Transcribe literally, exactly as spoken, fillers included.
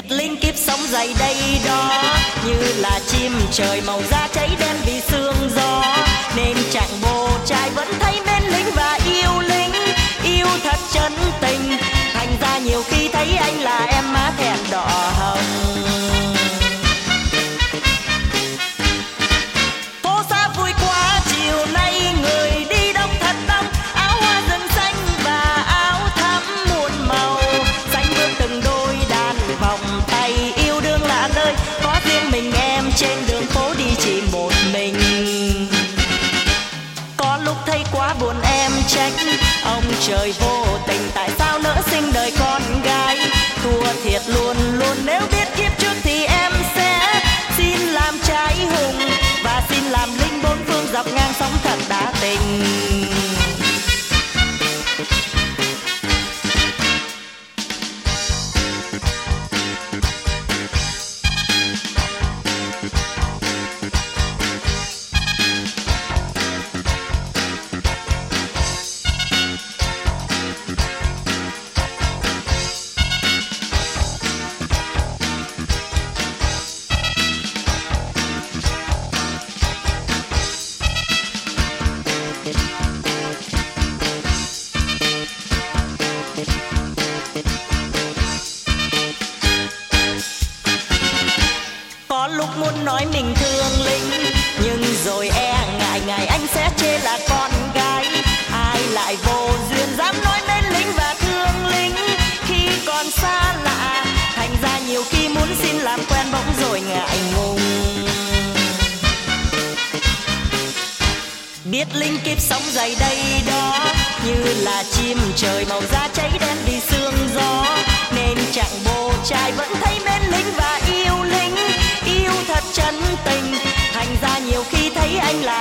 biết linh kiếp sống dày đây đó, như là chim trời màu da cháy đen vì sương gió, nên chàng bồ trai vẫn thấy mến lính và yêu lính, yêu thật chân tình, thành ra nhiều khi thấy anh là em má thẹn đỏ hồng. Phố xa vui quá chiều nay người đi đông thật đông, áo hoa rừng xanh và áo thắm muôn màu, xanh bước từng đôi đàn vòng tay yêu đương lạ nơi, có riêng mình em trên đường phố đi chỉ một mình. Có lúc thấy quá buồn em trách ông trời vô tình, tại sao nỡ sinh đời con gái, thua thiệt luôn luôn nếu biết kiếp trước thì em sẽ xin làm trai hùng và xin làm linh bốn phương dọc ngang sóng thật đã tình. Có lúc muốn nói mình thương lính, nhưng rồi e ngại ngại anh sẽ chê là con gái, ai lại vô duyên dám nói mến lính và thương lính khi còn xa lạ, thành ra nhiều khi muốn xin làm quen bỗng rồi ngại ngùng. Biết linh kiếp sống dày đây đó, như là chim trời màu da cháy đen vì sương gió, nên chàng bồ trai vẫn thấy mến lính và yêu lính, yêu thật chân tình, thành ra nhiều khi thấy anh là